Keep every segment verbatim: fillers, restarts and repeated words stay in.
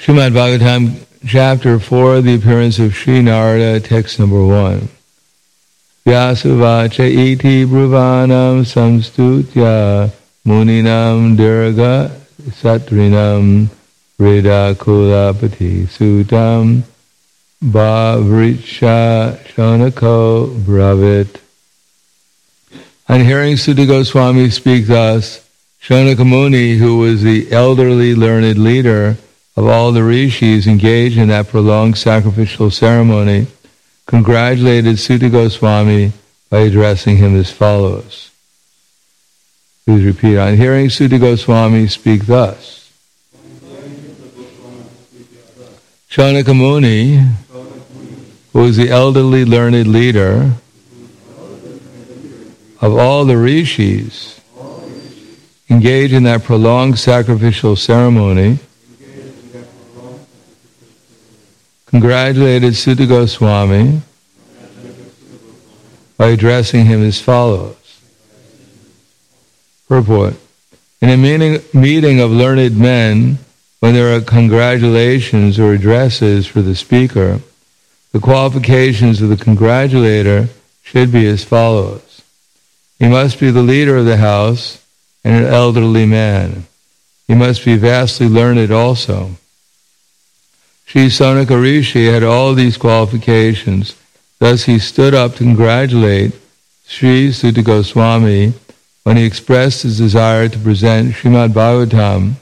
Srimad Bhagavatam, chapter four, the appearance of Sri Narada, text number one. Vyasavacha iti bruvanam samstutya muninam dirga satrinam vreda kulapati sutam bhavricha shonako bravit. On hearing Sutta Goswami speak thus, Shonaka Muni, who was the elderly learned leader of all the rishis engaged in that prolonged sacrificial ceremony, congratulated Sutta Goswami by addressing him as follows. Please repeat. On hearing Sutta Goswami speak thus, Shonaka Muni, who was the elderly learned leader of all the rishis engaged in that prolonged sacrificial ceremony, congratulated Sutta Goswami by addressing him as follows. Purport. In a meeting, meeting of learned men, when there are congratulations or addresses for the speaker, the qualifications of the congratulator should be as follows. He must be the leader of the house and an elderly man. He must be vastly learned also. Sri Sonaka Rishi had all these qualifications. Thus he stood up to congratulate Sri Sutta Goswami when he expressed his desire to present Srimad Bhagavatam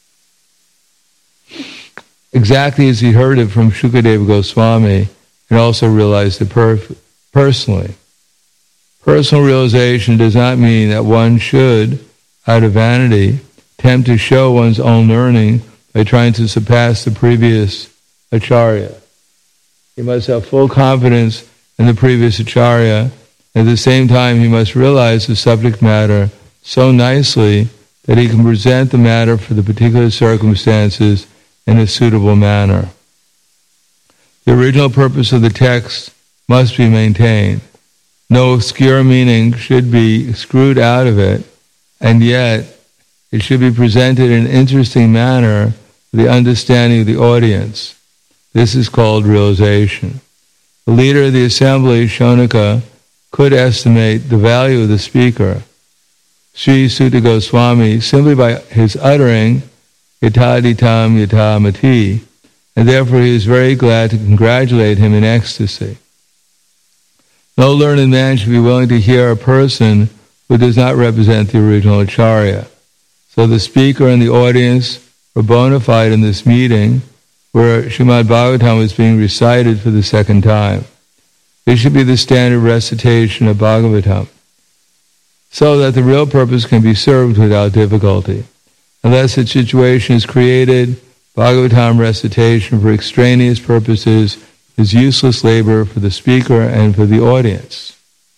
exactly as he heard it from Shukadeva Goswami and also realized it per- personally. Personal realization does not mean that one should, out of vanity, attempt to show one's own learning by trying to surpass the previous acharya. He must have full confidence in the previous acharya. At the same time, he must realize the subject matter so nicely that he can present the matter for the particular circumstances in a suitable manner. The original purpose of the text must be maintained. No obscure meaning should be screwed out of it, and yet it should be presented in an interesting manner for the understanding of the audience. This is called realization. The leader of the assembly, Shonaka, could estimate the value of the speaker, Sri Sutta Goswami, simply by his uttering yataditam yatamati, and therefore he was very glad to congratulate him in ecstasy. No learned man should be willing to hear a person who does not represent the original acharya. So the speaker and the audience were bona fide in this meeting where Srimad Bhagavatam was being recited for the second time. This should be the standard recitation of Bhagavatam, so that the real purpose can be served without difficulty. Unless such situation is created, Bhagavatam recitation for extraneous purposes is useless labor for the speaker and for the audience.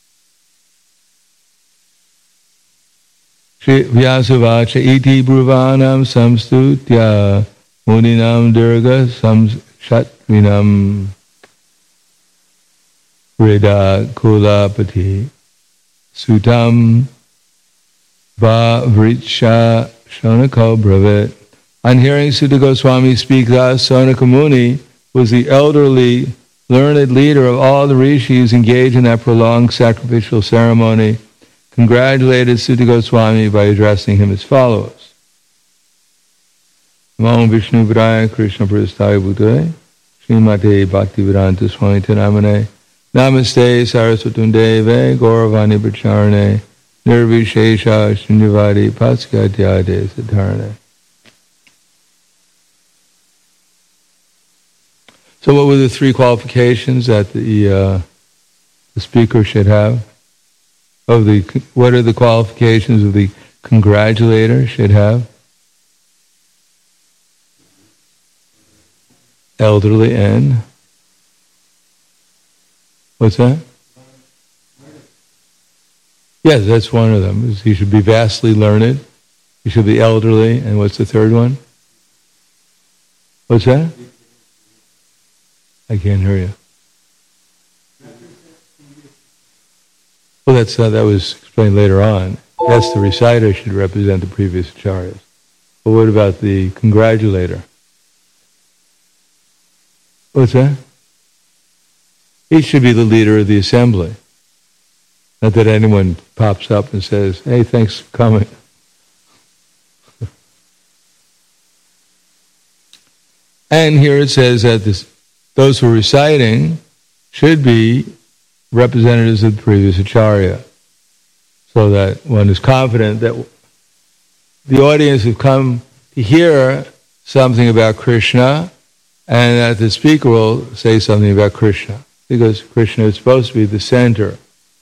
Vyasavacha iti bruvanam samstutya muninam durga samshatrinam vreda kulapati sutam bhavricha shonako bravit. On hearing Sutta Goswami speak thus, Sonaka Muni was the elderly, learned leader of all the rishis engaged in that prolonged sacrificial ceremony, congratulated Sutta Goswami by addressing him as follows. Namo Vishnu Vidaya Krishna Prasthaya Bhutale Srimate Bhaktivedanta Swami Namane Namaste Saraswatam Deve Gauravani Pracharane Nirvishesha Shunyavadi Paskatyade Satarane. So what were the three qualifications that the, uh, the speaker should have? Of the, what are the qualifications of the congratulator should have? Elderly and? What's that? Yes, that's one of them. He should be vastly learned. He should be elderly. And what's the third one? What's that? I can't hear you. Well, that's uh, that was explained later on. That's the reciter should represent the previous acharyas. But what about the congratulator? What's that? He should be the leader of the assembly. Not that anyone pops up and says, hey, thanks for coming. And here it says that this, those who are reciting should be representatives of the previous acharya, so that one is confident that the audience have come to hear something about Krishna, and that the speaker will say something about Krishna, because Krishna is supposed to be the center.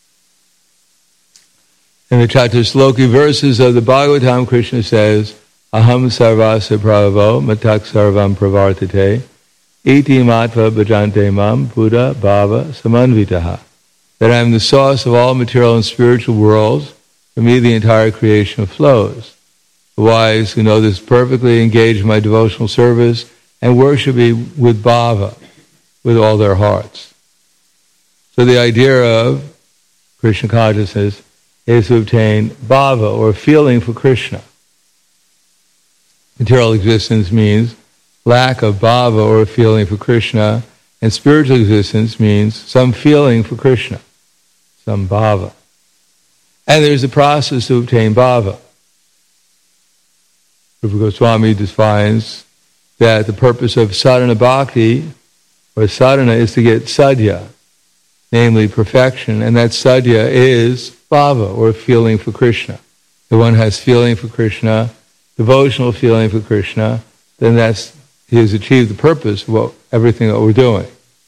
In the Chatusloki verses of the Bhagavatam, Krishna says, Aham sarvasya prabhavo matak sarvam pravartate iti matva bhajante mam buddha bhava samanvitaha. That I am the source of all material and spiritual worlds. From me the entire creation flows. The wise who know this perfectly engage in my devotional service and worship me with bhava, with all their hearts. So the idea of Krishna consciousness is to obtain bhava, or feeling for Krishna. Material existence means lack of bhava, or feeling for Krishna, and spiritual existence means some feeling for Krishna, some bhava. And there's a process to obtain bhava. Rupa Goswami defines that the purpose of sadhana bhakti, or sadhana, is to get sadhya, namely perfection, and that sadhya is bhava, or feeling for Krishna. If one has feeling for Krishna, devotional feeling for Krishna, then that's, he has achieved the purpose of what, everything that we're doing.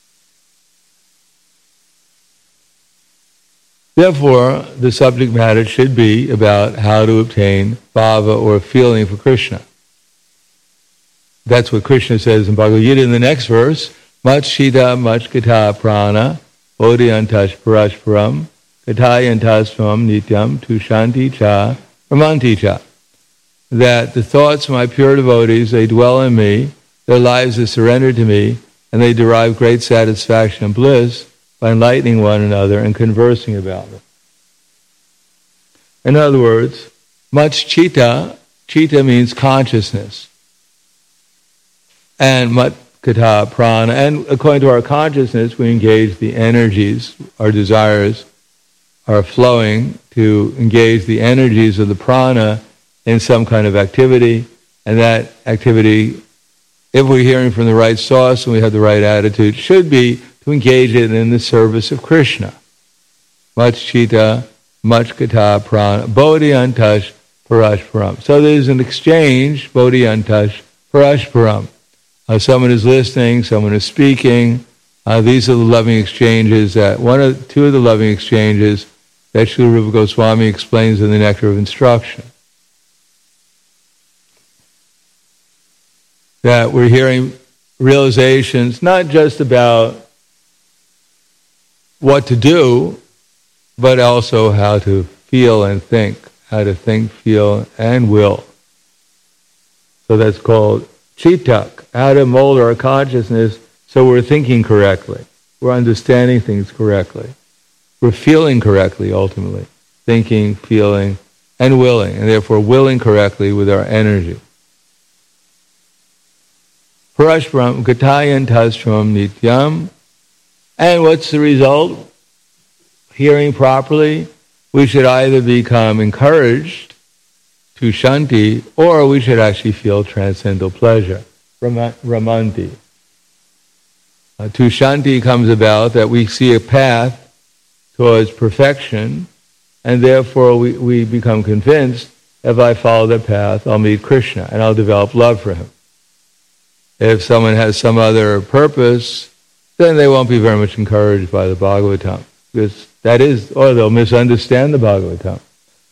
Therefore, the subject matter should be about how to obtain bhava, or feeling for Krishna. That's what Krishna says in Bhagavad Gita in the next verse, Mat shita mat kata prana bodhyantash parashparam katayantasvam nityam tushanti cha ramanti cha. That the thoughts of my pure devotees, they dwell in me, their lives are surrendered to me, and they derive great satisfaction and bliss by enlightening one another and conversing about them. In other words, much chitta, chitta means consciousness, and mat kata prana, and according to our consciousness, we engage the energies, our desires are flowing to engage the energies of the prana in some kind of activity, and that activity, if we're hearing from the right source and we have the right attitude, should be to engage it in the service of Krishna. Much chitta, much kata prana, bodhyantash parashparam. So there's an exchange, bodhyantash parashparam. Uh, someone is listening, someone is speaking. Uh, these are the loving exchanges, that one of two of the loving exchanges that Srila Rupa Goswami explains in the Nectar of Instruction. That we're hearing realizations not just about what to do, but also how to feel and think, how to think, feel, and will. So that's called chitak, how to mold our consciousness so we're thinking correctly, we're understanding things correctly, we're feeling correctly ultimately, thinking, feeling, and willing, and therefore willing correctly with our energy. Parashparam gatayantasvam nityam. And what's the result? Hearing properly, we should either become encouraged to shanti, or we should actually feel transcendental pleasure, ramanti. Uh, to shanti comes about that we see a path towards perfection, and therefore we, we become convinced, if I follow that path, I'll meet Krishna, and I'll develop love for him. If someone has some other purpose, then they won't be very much encouraged by the Bhagavatam, because that is, or they'll misunderstand the Bhagavatam.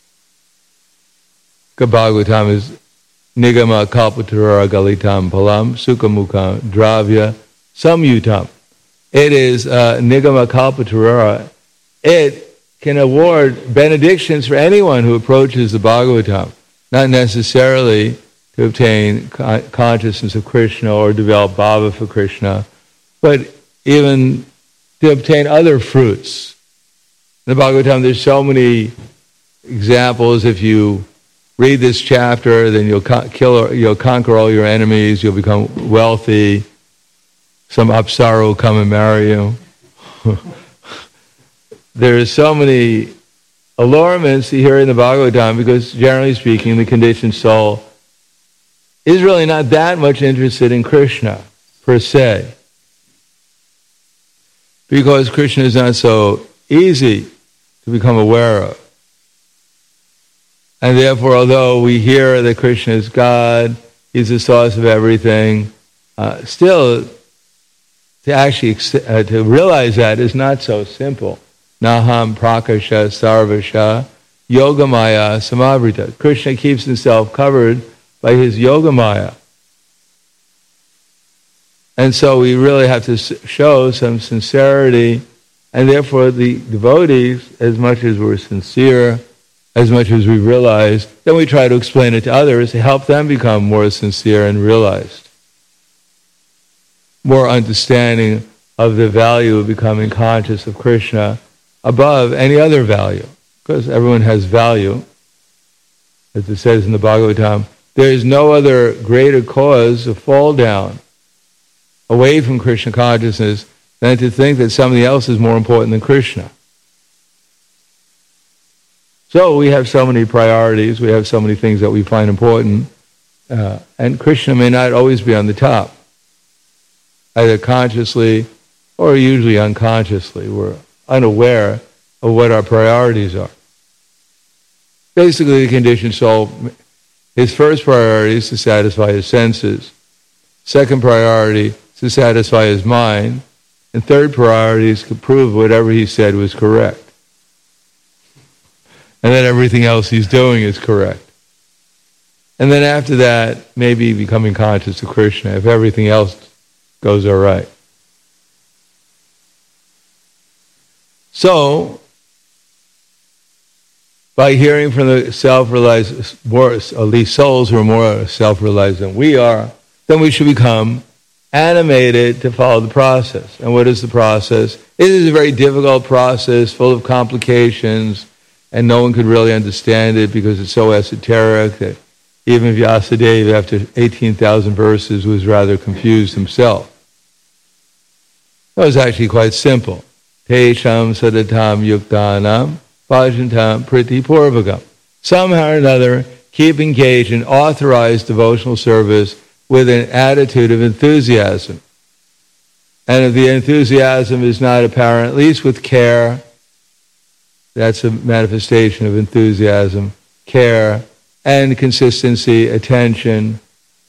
The Bhagavatam is nigama kalpatarara galitam palam sukhamukha dravya samyutam. It is uh, nigama kalpatarara. It can award benedictions for anyone who approaches the Bhagavatam, not necessarily to obtain con- consciousness of Krishna or develop bhava for Krishna, but even to obtain other fruits. In the Bhagavatam, there's so many examples. If you read this chapter, then you'll con- kill, you'll conquer all your enemies, you'll become wealthy, some apsara will come and marry you. There are so many allurements here in the Bhagavatam because, generally speaking, the conditioned soul is really not that much interested in Krishna, per se. Because Krishna is not so easy to become aware of. And therefore, although we hear that Krishna is God, He's the source of everything, uh, still, to actually uh, to realize that is not so simple. Naham prakasha sarvasha yogamaya samavrita. Krishna keeps himself covered by his yogamaya. And so we really have to show some sincerity, and therefore the devotees, as much as we're sincere, as much as we realize, then we try to explain it to others to help them become more sincere and realized. More understanding of the value of becoming conscious of Krishna above any other value. Because everyone has value. As it says in the Bhagavatam, there is no other greater cause of fall down away from Krishna consciousness than to think that somebody else is more important than Krishna. So we have so many priorities, we have so many things that we find important, uh, and Krishna may not always be on the top, either consciously or usually unconsciously. We're unaware of what our priorities are. Basically, the conditioned soul, his first priority is to satisfy his senses. Second priority is to satisfy his mind. And third priority is to prove whatever he said was correct. And then everything else he's doing is correct. And then after that, maybe becoming conscious of Krishna, if everything else goes all right. So, by hearing from the self-realized, more, at least souls who are more self-realized than we are, then we should become animated to follow the process. And what is the process? It is a very difficult process, full of complications, and no one could really understand it because it's so esoteric that even Vyasadeva, after eighteen thousand verses, was rather confused himself. It was actually quite simple. Tesham sadatam yuktanam bhajantam priti purvakam. Somehow or another, keep engaged in authorized devotional service with an attitude of enthusiasm. And if the enthusiasm is not apparent, at least with care, that's a manifestation of enthusiasm, care, and consistency, attention.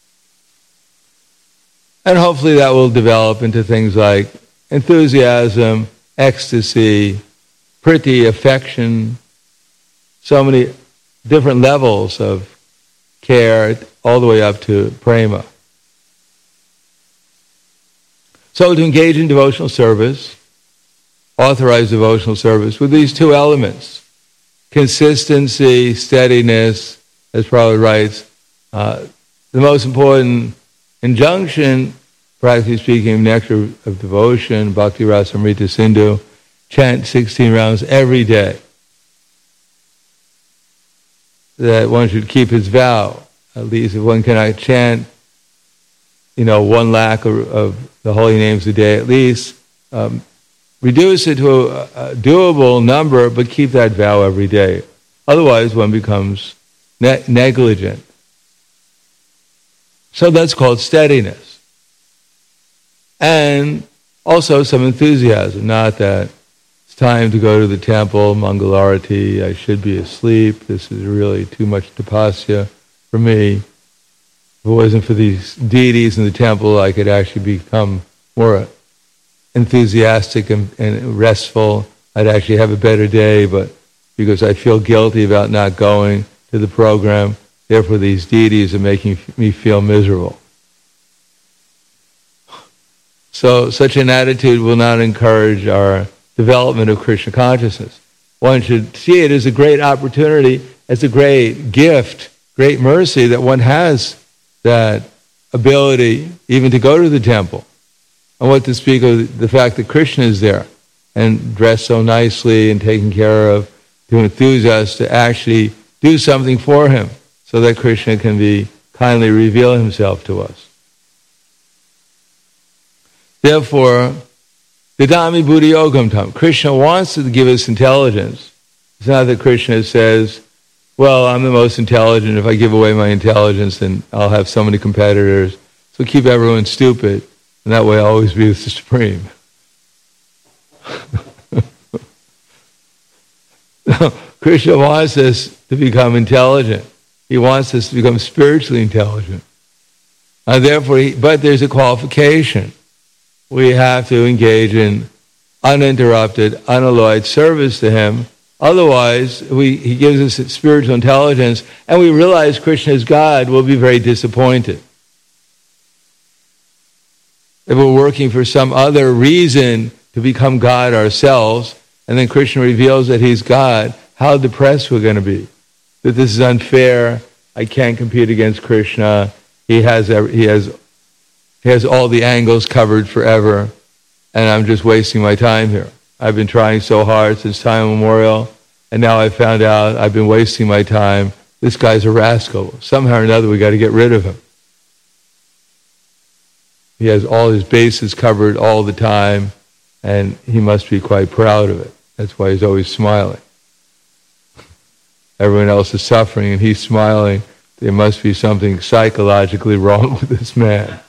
And hopefully that will develop into things like enthusiasm, ecstasy, priti, affection, so many different levels of care, all the way up to prema. So to engage in devotional service, authorized devotional service, with these two elements, consistency, steadiness, as Prabhupada writes, uh, the most important injunction, practically speaking, nectar of devotion, Bhakti Rasamrita Sindhu, chant sixteen rounds every day. That one should keep his vow. At least if one cannot chant, you know, one lakh of, of the holy names a day, at least um, reduce it to a, a doable number, but keep that vow every day. Otherwise, one becomes ne- negligent. So that's called steadiness. And also some enthusiasm, not that it's time to go to the temple, Mangalarati, I should be asleep, this is really too much tapasya for me. If it wasn't for these deities in the temple, I could actually become more enthusiastic and, and restful. I'd actually have a better day, but because I feel guilty about not going to the program, therefore these deities are making me feel miserable. So such an attitude will not encourage our development of Krishna consciousness. One should see it as a great opportunity, as a great gift, great mercy that one has that ability even to go to the temple. And what to speak of the fact that Krishna is there and dressed so nicely and taken care of, to enthuse us to actually do something for him so that Krishna can be kindly reveal himself to us. Therefore, Dadami Buddhi Yogam Tam. Krishna wants to give us intelligence. It's not that Krishna says, well, I'm the most intelligent. If I give away my intelligence, then I'll have so many competitors. So keep everyone stupid, and that way I'll always be the supreme. No, Krishna wants us to become intelligent. He wants us to become spiritually intelligent. And therefore, he, but there's a qualification. We have to engage in uninterrupted, unalloyed service to him. Otherwise, we, he gives us spiritual intelligence, and we realize Krishna is God, we'll be very disappointed. If we're working for some other reason to become God ourselves, and then Krishna reveals that he's God, how depressed we're going to be. That this is unfair, I can't compete against Krishna, he has, every, he has, he has all the angles covered forever, and I'm just wasting my time here. I've been trying so hard since time immemorial, and now I found out I've been wasting my time. This guy's a rascal. Somehow or another we got to get rid of him. He has all his bases covered all the time, and he must be quite proud of it. That's why he's always smiling. Everyone else is suffering, and he's smiling. There must be something psychologically wrong with this man.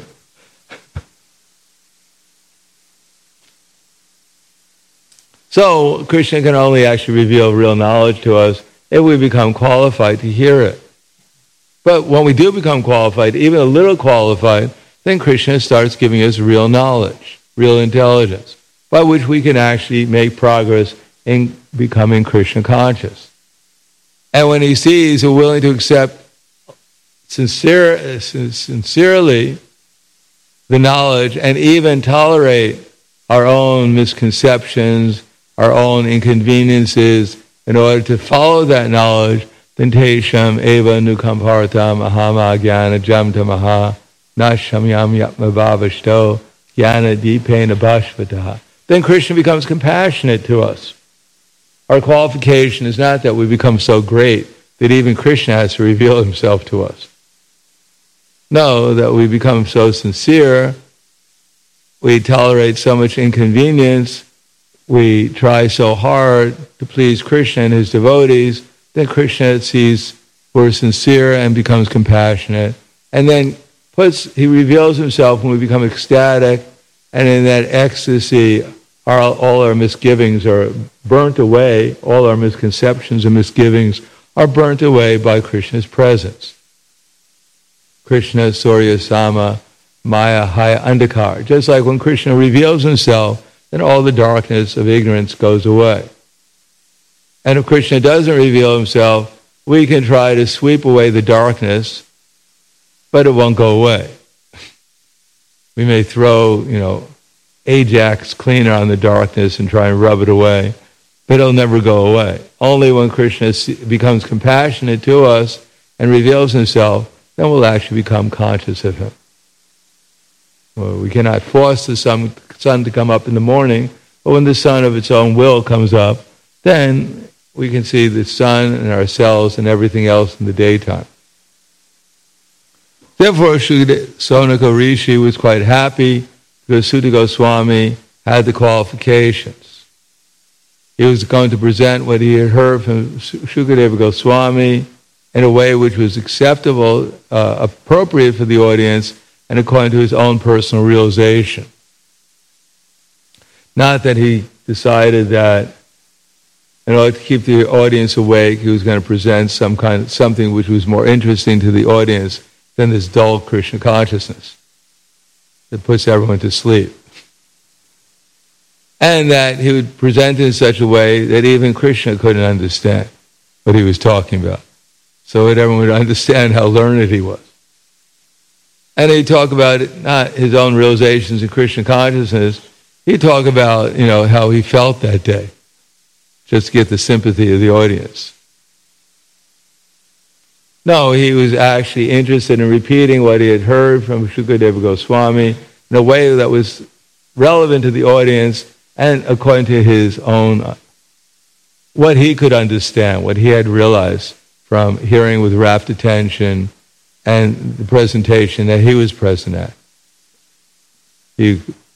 So, Krishna can only actually reveal real knowledge to us if we become qualified to hear it. But when we do become qualified, even a little qualified, then Krishna starts giving us real knowledge, real intelligence, by which we can actually make progress in becoming Krishna conscious. And when he sees we're willing to accept sincere, sincerely the knowledge and even tolerate our own misconceptions, our own inconveniences in order to follow that knowledge, then tesham eva nukampartam ahama jnana jamtamaha nashamyam yatmavavashto jnana dipena bhashvataha. Then Krishna becomes compassionate to us. Our qualification is not that we become so great that even Krishna has to reveal himself to us. No, that we become so sincere, we tolerate so much inconvenience, we try so hard to please Krishna and his devotees, then Krishna sees we're sincere and becomes compassionate. And then puts he reveals himself when we become ecstatic, and in that ecstasy, our, all our misgivings are burnt away, all our misconceptions and misgivings are burnt away by Krishna's presence. Krishna, Surya, Sama, Maya, Haya, Andhakar. Just like when Krishna reveals himself, then all the darkness of ignorance goes away. And if Krishna doesn't reveal himself, we can try to sweep away the darkness, but it won't go away. We may throw, you know, Ajax cleaner on the darkness and try and rub it away, but it'll never go away. Only when Krishna becomes compassionate to us and reveals himself, then we'll actually become conscious of him. Well, we cannot force the sun, sun to come up in the morning, but when the sun of its own will comes up, then we can see the sun and ourselves and everything else in the daytime. Therefore, Sonaka Rishi was quite happy because Sutta Goswami had the qualifications. He was going to present what he had heard from Shukadeva Goswami in a way which was acceptable, uh, appropriate for the audience, and according to his own personal realization. Not that he decided that in order to keep the audience awake, he was going to present some kind of something which was more interesting to the audience than this dull Krishna consciousness that puts everyone to sleep. And that he would present it in such a way that even Krishna couldn't understand what he was talking about. So that everyone would understand how learned he was. And he'd talk about it, not his own realizations in Krishna consciousness, he'd talk about, you know, how he felt that day, just to get the sympathy of the audience. No, he was actually interested in repeating what he had heard from Shukadeva Goswami in a way that was relevant to the audience and according to his own, what he could understand, what he had realized from hearing with rapt attention and the presentation that he was present at. He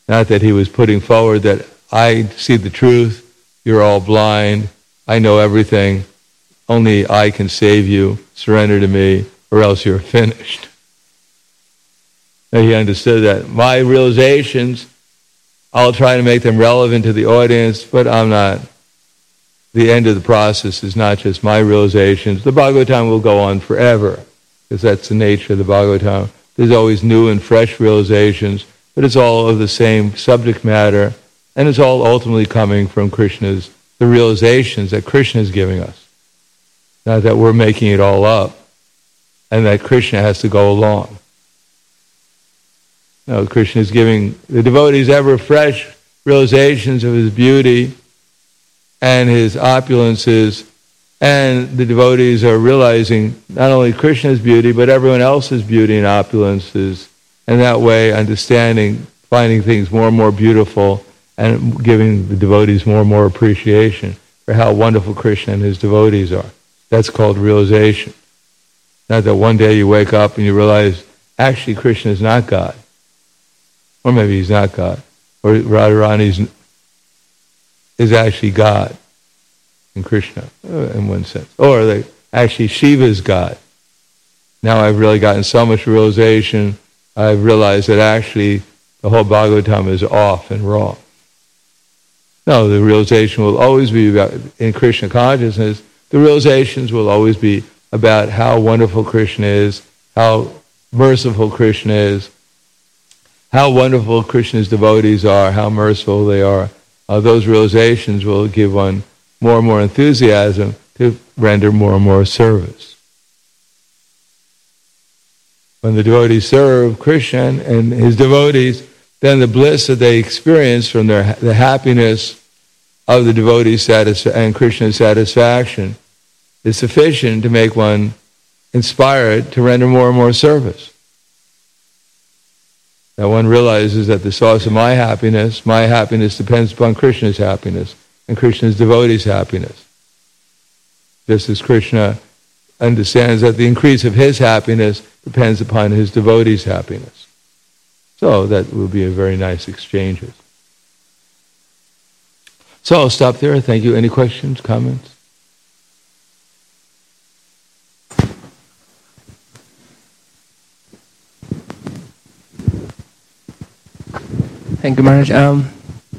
Not that he was putting forward that I see the truth, you're all blind, I know everything, only I can save you, surrender to me, or else you're finished. Now he understood that my realizations, I'll try to make them relevant to the audience, but I'm not. The end of the process is not just my realizations. The Bhagavatam will go on forever, because that's the nature of the Bhagavatam. There's always new and fresh realizations, but it's all of the same subject matter, and it's all ultimately coming from Krishna's, the realizations that Krishna is giving us. Not that we're making it all up, and that Krishna has to go along. No, Krishna is giving the devotees ever fresh realizations of his beauty and his opulences, and the devotees are realizing not only Krishna's beauty, but everyone else's beauty and opulences, and that way understanding, finding things more and more beautiful, and giving the devotees more and more appreciation for how wonderful Krishna and his devotees are. That's called realization. Not that one day you wake up and you realize, actually Krishna is not God. Or maybe he's not God. Or Radharani is actually God in Krishna, in one sense. Or they, actually Shiva is God. Now I've really gotten so much realization, I've realized that actually the whole Bhagavatam is off and wrong. No, the realization will always be about, in Krishna consciousness, the realizations will always be about how wonderful Krishna is, how merciful Krishna is, how wonderful Krishna's devotees are, how merciful they are. Uh, those realizations will give one more and more enthusiasm to render more and more service. When the devotees serve Krishna and his devotees, then the bliss that they experience from their the happiness of the devotees' satisfa- and Krishna's satisfaction is sufficient to make one inspired to render more and more service. That one realizes that the source of my happiness, my happiness depends upon Krishna's happiness and Krishna's devotees' happiness. Just as Krishna understands that the increase of his happiness depends upon his devotees' happiness. So that will be a very nice exchange. So I'll stop there. Thank you. Any questions, comments? Thank you, Maharaj. Um,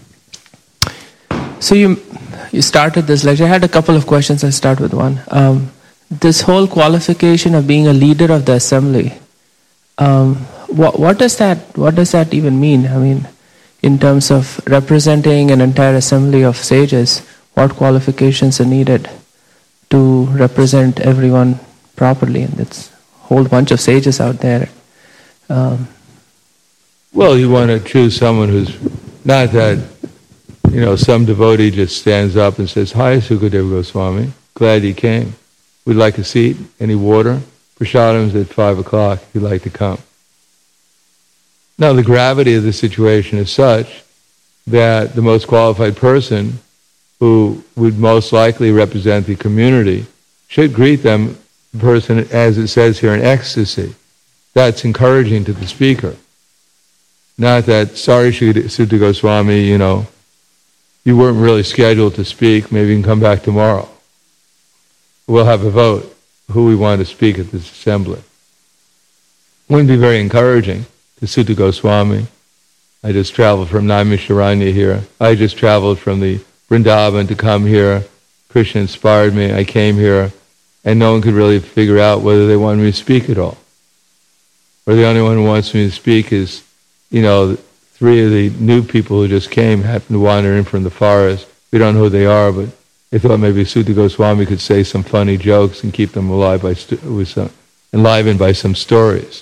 so you you started this lecture. I had a couple of questions. I'll start with one. Um, this whole qualification of being a leader of the assembly, um, what what does that what does that even mean? I mean, in terms of representing an entire assembly of sages, what qualifications are needed to represent everyone properly? And it's a whole bunch of sages out there. Um, Well, you want to choose someone who's not that, you know, some devotee just stands up and says, "Hi, Sukadeva Goswami, glad you came. We'd like a seat. Any water? Prasadam's at five o'clock if you'd like to come." Now, the gravity of the situation is such that the most qualified person who would most likely represent the community should greet them, the person, as it says here, in ecstasy. That's encouraging to the speaker. Not that, sorry, Sutta Goswami, you know, you weren't really scheduled to speak, maybe you can come back tomorrow. We'll have a vote who we want to speak at this assembly. Wouldn't be very encouraging to Sutta Goswami. I just traveled from Naimisharanya here. I just traveled from the Vrindavan to come here. Krishna inspired me. I came here, and no one could really figure out whether they wanted me to speak at all. Or the only one who wants me to speak is, you know, three of the new people who just came happened to wander in from the forest. We don't know who they are, but they thought maybe Sutta Goswami could say some funny jokes and keep them alive by st- with some, enlivened by some stories.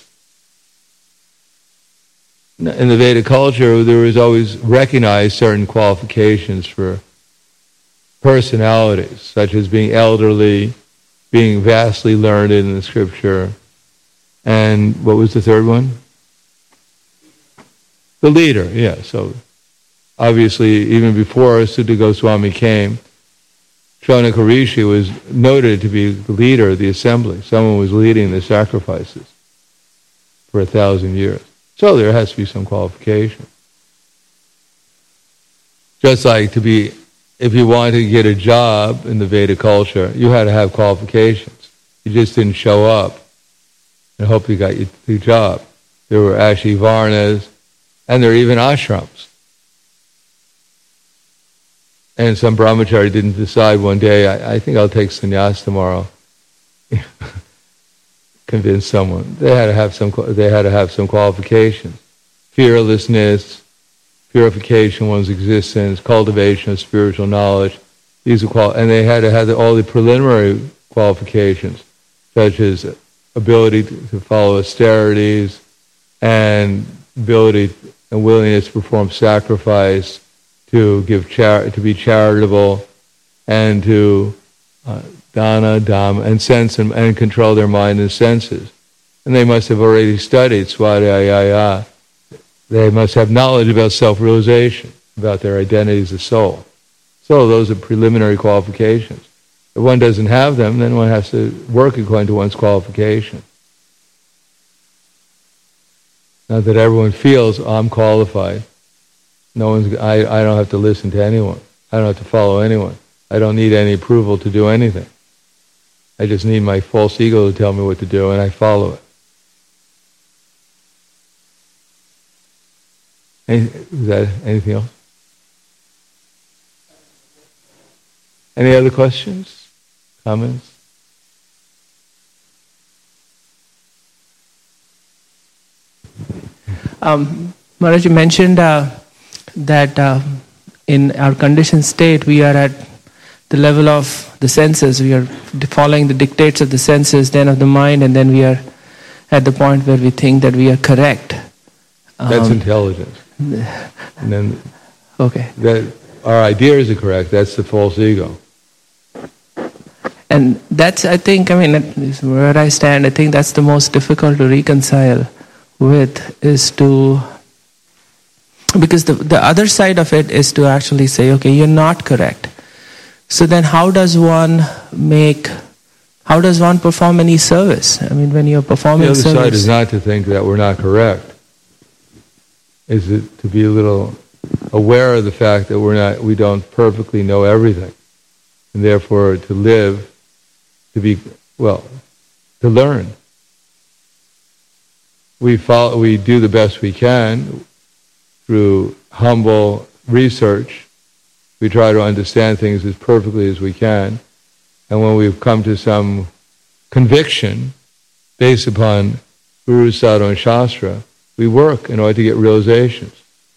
In the Vedic culture, there was always recognized certain qualifications for personalities, such as being elderly, being vastly learned in the scripture, and what was the third one? The leader, yeah. So obviously, even before Sutta Goswami came, Shaunaka Rishi was noted to be the leader of the assembly. Someone was leading the sacrifices for a thousand years. So there has to be some qualification. Just like to be, if you wanted to get a job in the Vedic culture, you had to have qualifications. You just didn't show up and hope you got your, your job. There were actually varnas, and there were even ashrams. And some brahmachari didn't decide one day, I, I think I'll take sannyas tomorrow. Convince someone. They had to have some. They had to have some qualifications: fearlessness, purification of one's existence, cultivation of spiritual knowledge. These are qual, and they had to have all the preliminary qualifications, such as ability to, to follow austerities, and ability and willingness to perform sacrifice, to give char- to be charitable, and to uh, dana, dhamma, and sense and, and control their mind and senses. And they must have already studied Swadhyaya. They must have knowledge about self-realization, about their identity as a soul. So those are preliminary qualifications. If one doesn't have them, then one has to work according to one's qualification. Not that everyone feels, oh, I'm qualified. No one's. I, I don't have to listen to anyone. I don't have to follow anyone. I don't need any approval to do anything. I just need my false ego to tell me what to do, and I follow it. Any, is that anything else? Any other questions? Comments? Um, Maharaj, you mentioned uh, that uh, in our conditioned state, we are at the level of the senses. We are following the dictates of the senses, then of the mind, and then we are at the point where we think that we are correct. Um, That's intelligence. And then okay. That our ideas are correct. That's the false ego. And that's, I think, I mean, where I stand, I think that's the most difficult to reconcile with, is to, because the, the other side of it is to actually say, okay, you're not correct. So then how does one make, how does one perform any service? I mean, when you're performing service... The other side is not to think that we're not correct. Is it to be a little aware of the fact that we're not, we don't perfectly know everything. And therefore to live, to be, well, to learn. We follow, we do the best we can through humble research. We try to understand things as perfectly as we can. And when we've come to some conviction based upon Guru, Sadhu, and Shastra, we work in order to get realizations.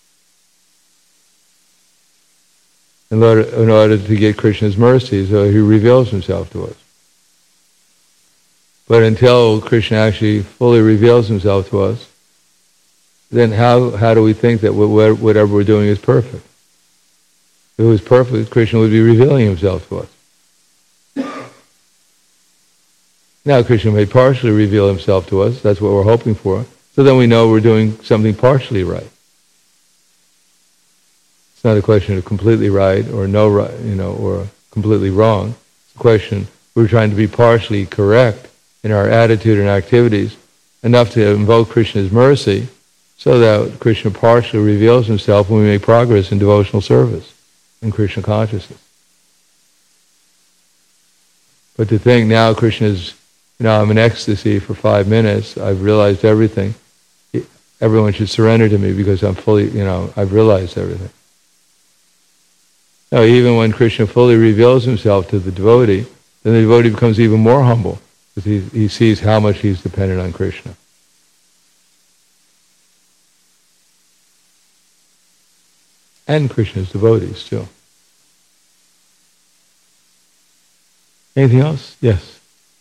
In order, in order to get Krishna's mercy, so he reveals himself to us. But until Krishna actually fully reveals himself to us, then how, how do we think that whatever we're doing is perfect? If it was perfect, Krishna would be revealing himself to us. Now Krishna may partially reveal himself to us, that's what we're hoping for, so then we know we're doing something partially right. It's not a question of completely right or no right, you know, or completely wrong. It's a question, we're trying to be partially correct in our attitude and activities, enough to invoke Krishna's mercy, so that Krishna partially reveals himself when we make progress in devotional service, in Krishna consciousness. But to think now Krishna's, you know, I'm in ecstasy for five minutes, I've realized everything, everyone should surrender to me because I'm fully, you know, I've realized everything. No, even when Krishna fully reveals himself to the devotee, then the devotee becomes even more humble, because he, he sees how much he's dependent on Krishna. And Krishna's devotees too. Anything else? Yes.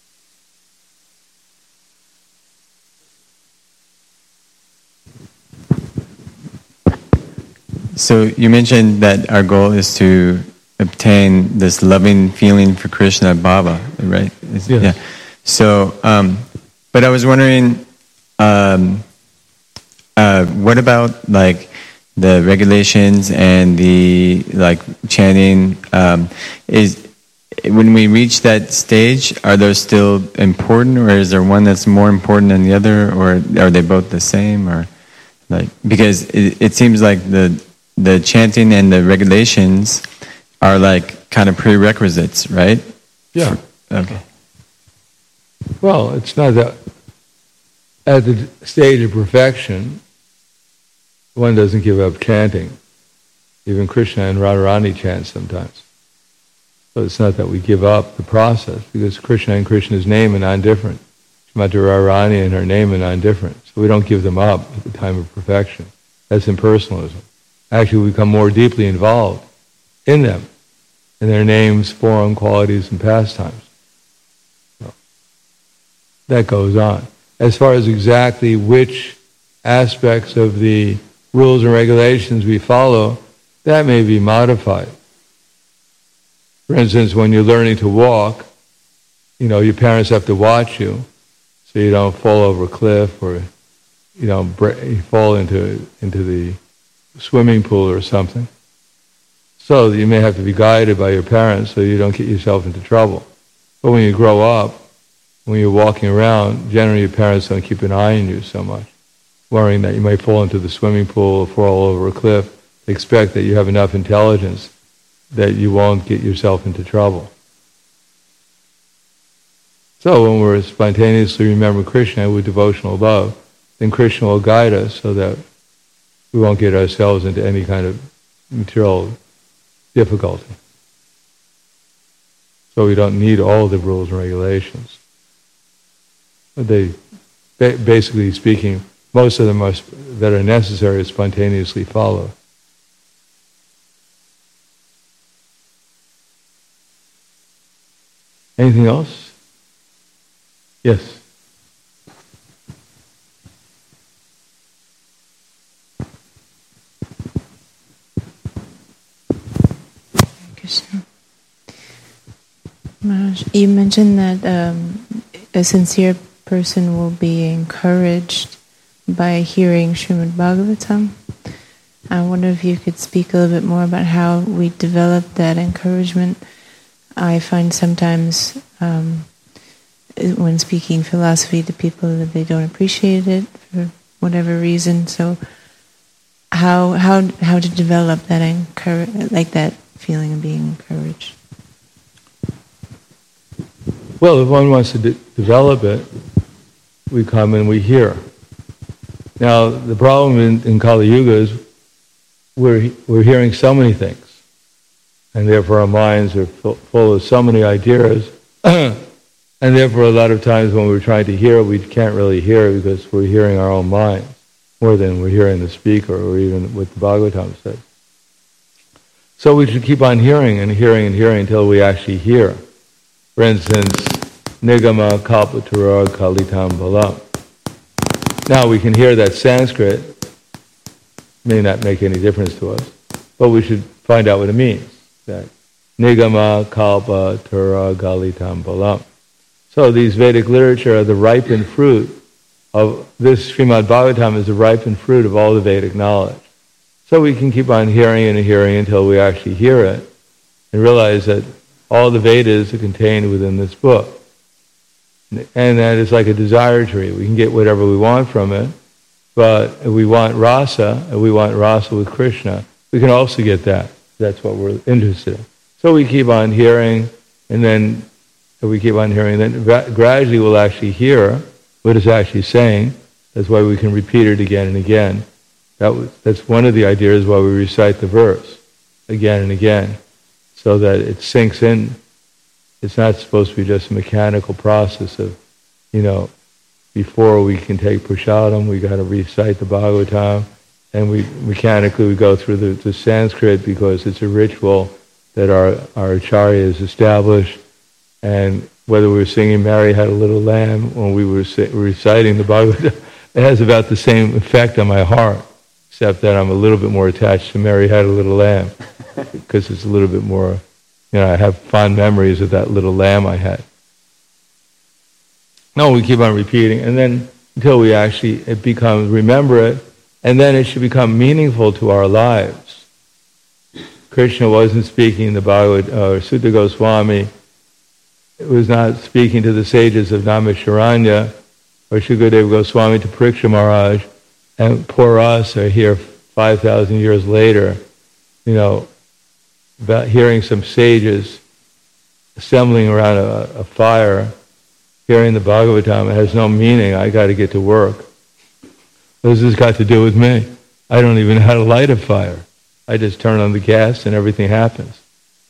So you mentioned that our goal is to obtain this loving feeling for Krishna Bhava, right? Yes. Yeah. So, um, but I was wondering, um, uh, what about like the regulations and the like chanting? Um, is when we reach that stage, are those still important, or is there one that's more important than the other, or are they both the same, or like because it, it seems like the the chanting and the regulations are like kind of prerequisites, right? Yeah. Okay. Well, it's not that at the stage of perfection, one doesn't give up chanting. Even Krishna and Radharani chant sometimes. So it's not that we give up the process, because Krishna and Krishna's name are non-different. Srimati Radharani and her name are non-different. So we don't give them up at the time of perfection. That's impersonalism. Actually, we become more deeply involved in them, in their names, form, qualities, and pastimes. So that goes on. As far as exactly which aspects of the rules and regulations we follow, that may be modified. For instance, when you're learning to walk, you know, your parents have to watch you so you don't fall over a cliff or, you know, you fall into into the swimming pool or something. So you may have to be guided by your parents so you don't get yourself into trouble. But when you grow up, when you're walking around, generally your parents don't keep an eye on you so much, worrying that you might fall into the swimming pool or fall over a cliff. They expect that you have enough intelligence that you won't get yourself into trouble. So when we're spontaneously remembering Krishna with devotional love, then Krishna will guide us so that we won't get ourselves into any kind of material difficulty. So we don't need all the rules and regulations. But they, basically speaking, most of them are, that are necessary to spontaneously follow. Anything else? Yes. Krishna. Maharaj, you mentioned that um, a sincere person will be encouraged by hearing Srimad Bhagavatam. I wonder if you could speak a little bit more about how we develop that encouragement. I find sometimes um, when speaking philosophy to people that they don't appreciate it for whatever reason. So, how how how to develop that encourage, like that feeling of being encouraged? Well, if one wants to de- develop it, we come and we hear. Now, the problem in, in Kali Yuga is we're we're hearing so many things. And therefore our minds are full of so many ideas. And therefore a lot of times when we're trying to hear, we can't really hear because we're hearing our own minds more than we're hearing the speaker or even what the Bhagavatam says. So we should keep on hearing and hearing and hearing until we actually hear. For instance, Nigama Kalpatarara Kalitam Balam. Now we can hear that Sanskrit, may not make any difference to us, but we should find out what it means. That Nigama Kalpa Tura Galitam Balam. So these Vedic literature are the ripened fruit of this. Srimad Bhagavatam is the ripened fruit of all the Vedic knowledge. So we can keep on hearing and hearing until we actually hear it and realize that all the Vedas are contained within this book. And that is like a desire tree. We can get whatever we want from it, but if we want rasa, if we want rasa with Krishna, we can also get that. That's what we're interested in. So we keep on hearing, and then if we keep on hearing, then gra- gradually we'll actually hear what it's actually saying. That's why we can repeat it again and again. That was, that's one of the ideas why we recite the verse again and again, so that it sinks in. It's not supposed to be just a mechanical process of, you know, before we can take prasadam, we got to recite the Bhagavatam, and we mechanically we go through the, the Sanskrit because it's a ritual that our, our acharya has established. And whether we were singing Mary Had a Little Lamb or we were reciting the Bhagavatam, it has about the same effect on my heart, except that I'm a little bit more attached to Mary Had a Little Lamb because it's a little bit more, you know, I have fond memories of that little lamb I had. No, we keep on repeating, and then until we actually, it becomes, remember it, and then it should become meaningful to our lives. Krishna wasn't speaking the Bhagavad, or Sutta Goswami was not speaking to the sages of Naimisharanya or Shukadeva Goswami to Pariksha Maharaj, and poor us are here five thousand years later you know, about hearing some sages assembling around a, a fire, hearing the Bhagavatam, it has no meaning. I got to get to work. What has this got to do with me? I don't even know how to light a fire. I just turn on the gas and everything happens.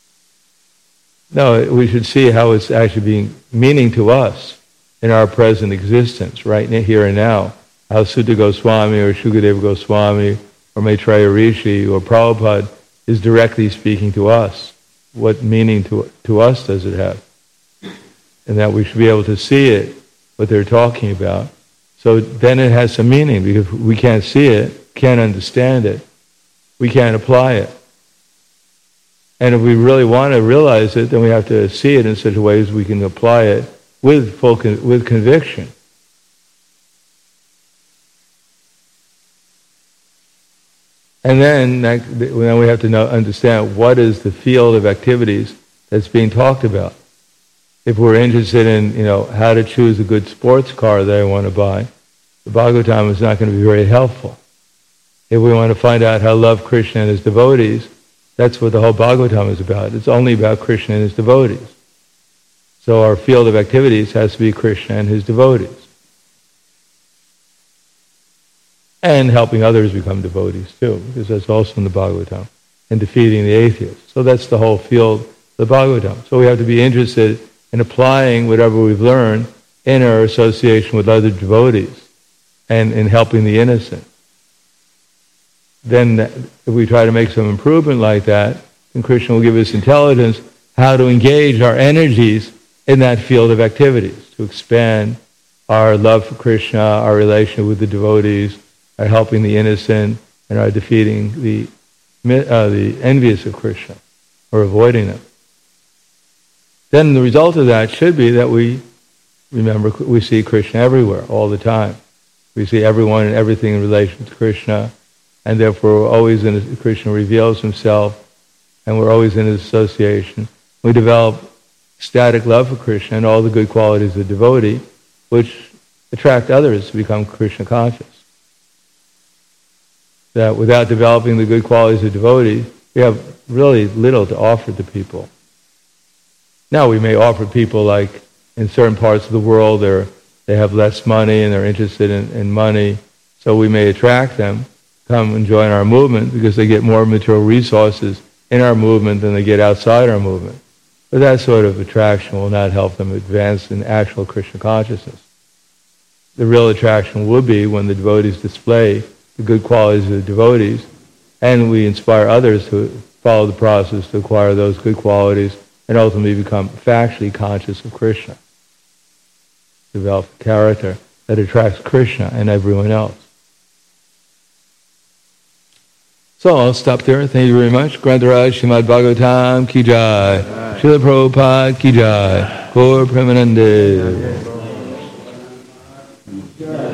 No, we should see how it's actually being meaning to us in our present existence, right here and now. How Sutta Goswami or Shukadeva Goswami or Maitreya Rishi or Prabhupada is directly speaking to us. What meaning to, to us does it have? And that we should be able to see it, what they're talking about. So then it has some meaning, because we can't see it, can't understand it, we can't apply it. And if we really want to realize it, then we have to see it in such a way as we can apply it with full con- with conviction. And then, that, then we have to know, understand what is the field of activities that's being talked about. If we're interested in, you know, how to choose a good sports car that I want to buy, the Bhagavatam is not going to be very helpful. If we want to find out how to love Krishna and his devotees, that's what the whole Bhagavatam is about. It's only about Krishna and his devotees. So our field of activities has to be Krishna and his devotees. And helping others become devotees too, because that's also in the Bhagavatam, and defeating the atheists. So that's the whole field of the Bhagavatam. So we have to be interested in applying whatever we've learned in our association with other devotees and in helping the innocent. Then if we try to make some improvement like that, then Krishna will give us intelligence how to engage our energies in that field of activities, to expand our love for Krishna, our relation with the devotees, our helping the innocent, and our defeating the uh, the envious of Krishna, or avoiding them. Then the result of that should be that we remember, we see Krishna everywhere, all the time. We see everyone and everything in relation to Krishna, and therefore we're always in his, Krishna reveals himself, and we're always in his association. We develop ecstatic love for Krishna and all the good qualities of the devotee, which attract others to become Krishna conscious. That without developing the good qualities of devotee, we have really little to offer to people. Now we may offer people, like in certain parts of the world, they're, they have less money and they're interested in, in money, so we may attract them, come and join our movement, because they get more material resources in our movement than they get outside our movement. But that sort of attraction will not help them advance in actual Krishna consciousness. The real attraction would be when the devotees display the good qualities of the devotees, and we inspire others to follow the process to acquire those good qualities and ultimately become factually conscious of Krishna. Develop a character that attracts Krishna and everyone else. So I'll stop there. Thank you very much. Grantaraj Srimad Bhagavatam Ki Jai. Srila Prabhupada Ki Jai. Gaur Premanande.